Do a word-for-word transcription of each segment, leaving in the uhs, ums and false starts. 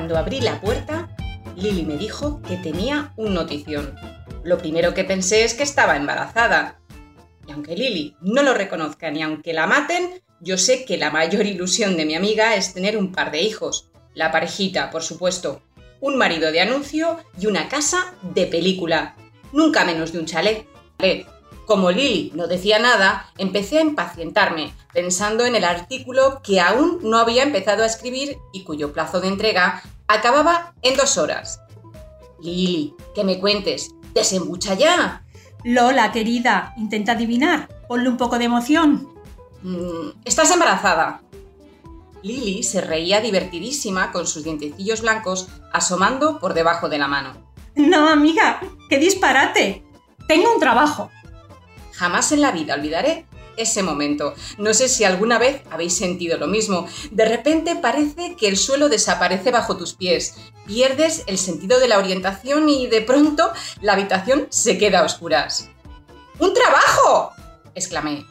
Cuando abrí la puerta, Lili me dijo que tenía un notición. Lo primero que pensé es que estaba embarazada. Y aunque Lili no lo reconozca ni aunque la maten, yo sé que la mayor ilusión de mi amiga es tener un par de hijos. La parejita, por supuesto. Un marido de anuncio y una casa de película. Nunca menos de un chalet. Como Lili no decía nada, empecé a impacientarme, pensando en el artículo que aún no había empezado a escribir y cuyo plazo de entrega acababa en dos horas. Lili, que me cuentes, ¡desembucha ya! Lola, querida, intenta adivinar, ponle un poco de emoción. Mm, ¿Estás embarazada? Lili se reía divertidísima con sus dientecillos blancos asomando por debajo de la mano. No, amiga, qué disparate. Tengo un trabajo. Jamás en la vida olvidaré ese momento. No sé si alguna vez habéis sentido lo mismo. De repente parece que el suelo desaparece bajo tus pies. Pierdes el sentido de la orientación y de pronto la habitación se queda a oscuras. ¡Un trabajo!, exclamé.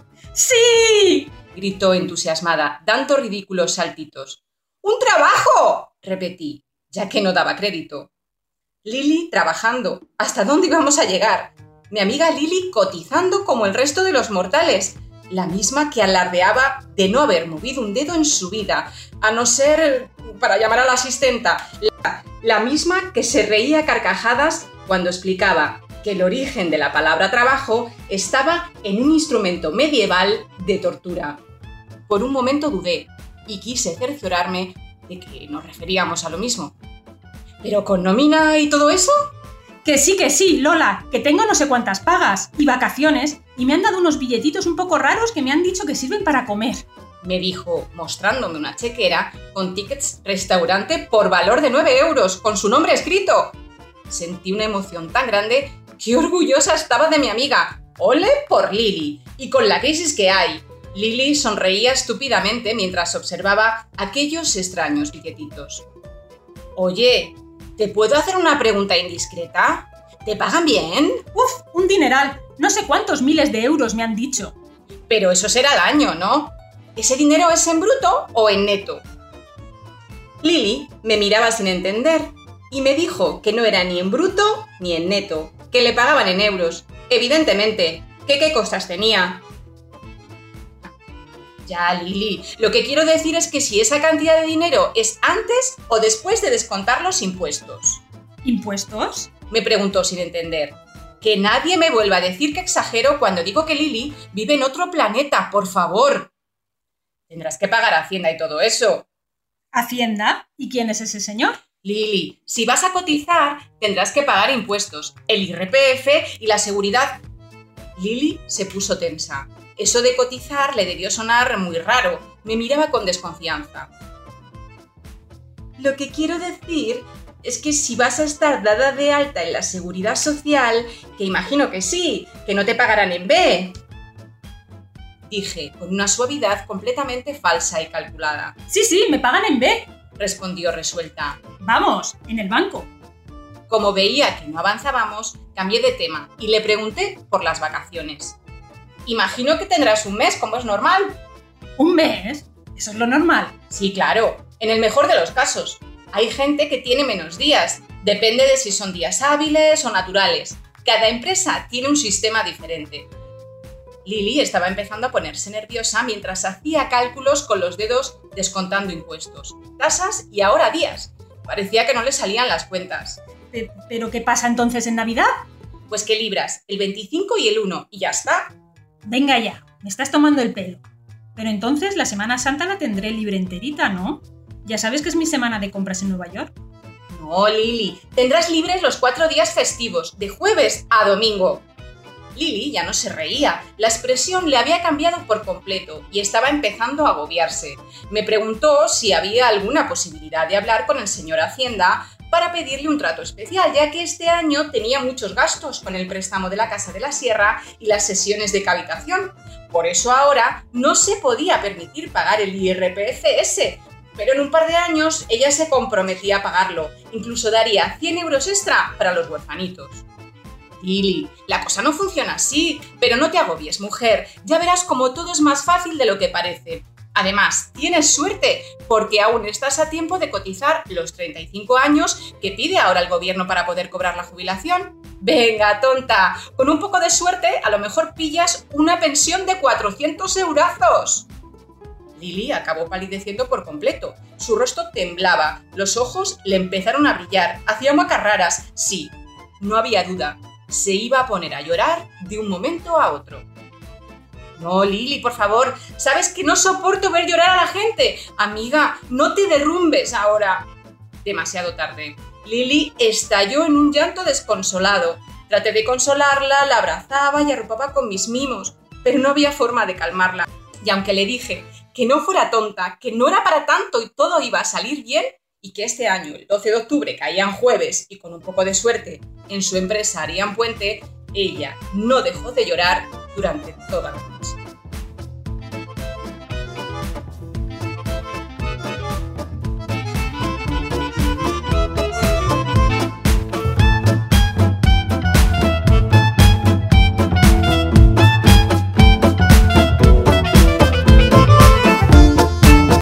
¡Sí!, gritó entusiasmada, dando ridículos saltitos. ¡Un trabajo!, repetí, ya que no daba crédito. Lili trabajando. ¿Hasta dónde íbamos a llegar? Mi amiga Lili cotizando como el resto de los mortales, la misma que alardeaba de no haber movido un dedo en su vida, a no ser para llamar a la asistenta, la, la misma que se reía a carcajadas cuando explicaba que el origen de la palabra trabajo estaba en un instrumento medieval de tortura. Por un momento dudé y quise cerciorarme de que nos referíamos a lo mismo. ¿Pero con nómina y todo eso? Que sí, que sí, Lola, que tengo no sé cuántas pagas y vacaciones y me han dado unos billetitos un poco raros que me han dicho que sirven para comer. Me dijo, mostrándome una chequera con tickets restaurante por valor de nueve euros, con su nombre escrito. Sentí una emoción tan grande que orgullosa estaba de mi amiga. ¡Ole por Lili! Y con la crisis que hay. Lili sonreía estúpidamente mientras observaba aquellos extraños billetitos. Oye, ¿te puedo hacer una pregunta indiscreta? ¿Te pagan bien? ¡Uf! Un dineral. No sé cuántos miles de euros me han dicho. Pero eso será al año, ¿no? ¿Ese dinero es en bruto o en neto? Lili me miraba sin entender y me dijo que no era ni en bruto ni en neto, que le pagaban en euros. Evidentemente, ¿qué, qué cosas tenía? Ya, Lili, lo que quiero decir es que si esa cantidad de dinero es antes o después de descontar los impuestos. ¿Impuestos?, me preguntó sin entender. Que nadie me vuelva a decir que exagero cuando digo que Lili vive en otro planeta, por favor. Tendrás que pagar Hacienda y todo eso. ¿Hacienda? ¿Y quién es ese señor? Lili, si vas a cotizar, tendrás que pagar impuestos, el I R P F y la seguridad. Lili se puso tensa. Eso de cotizar le debió sonar muy raro. Me miraba con desconfianza. Lo que quiero decir es que si vas a estar dada de alta en la seguridad social, que imagino que sí, que no te pagarán en B, dije con una suavidad completamente falsa y calculada. Sí, sí, me pagan en B, respondió resuelta. Vamos, en el banco. Como veía que no avanzábamos, cambié de tema y le pregunté por las vacaciones. Imagino que tendrás un mes, como es normal. ¿Un mes? ¿Eso es lo normal? Sí, claro, en el mejor de los casos. Hay gente que tiene menos días, depende de si son días hábiles o naturales. Cada empresa tiene un sistema diferente. Lili estaba empezando a ponerse nerviosa mientras hacía cálculos con los dedos descontando impuestos, tasas y ahora días. Parecía que no le salían las cuentas. ¿Pero qué pasa entonces en Navidad? Pues que libras el veinticinco y el uno y ya está. Venga ya, me estás tomando el pelo. Pero entonces la Semana Santa la tendré libre enterita, ¿no? Ya sabes que es mi semana de compras en Nueva York. No, Lili, tendrás libres los cuatro días festivos, de jueves a domingo. Lili ya no se reía, la expresión le había cambiado por completo y estaba empezando a agobiarse. Me preguntó si había alguna posibilidad de hablar con el señor Hacienda para pedirle un trato especial, ya que este año tenía muchos gastos con el préstamo de la Casa de la Sierra y las sesiones de cavitación. Por eso ahora no se podía permitir pagar el I R P F ese, pero en un par de años ella se comprometía a pagarlo, incluso daría cien euros extra para los huerfanitos. Lili, la cosa no funciona así, pero no te agobies, mujer, ya verás como todo es más fácil de lo que parece. Además, tienes suerte porque aún estás a tiempo de cotizar los treinta y cinco años que pide ahora el gobierno para poder cobrar la jubilación. Venga, tonta, con un poco de suerte a lo mejor pillas una pensión de cuatrocientos eurazos. Lily acabó palideciendo por completo. Su rostro temblaba, los ojos le empezaron a brillar, hacía muecas raras. Sí, no había duda, se iba a poner a llorar de un momento a otro. No, Lily, por favor, sabes que no soporto ver llorar a la gente. Amiga, no te derrumbes ahora. Demasiado tarde. Lily estalló en un llanto desconsolado. Traté de consolarla, la abrazaba y arropaba con mis mimos, pero no había forma de calmarla. Y aunque le dije que no fuera tonta, que no era para tanto y todo iba a salir bien, y que este año, el doce de octubre, caía en jueves y con un poco de suerte en su empresa harían puente, ella no dejó de llorar durante toda la noche.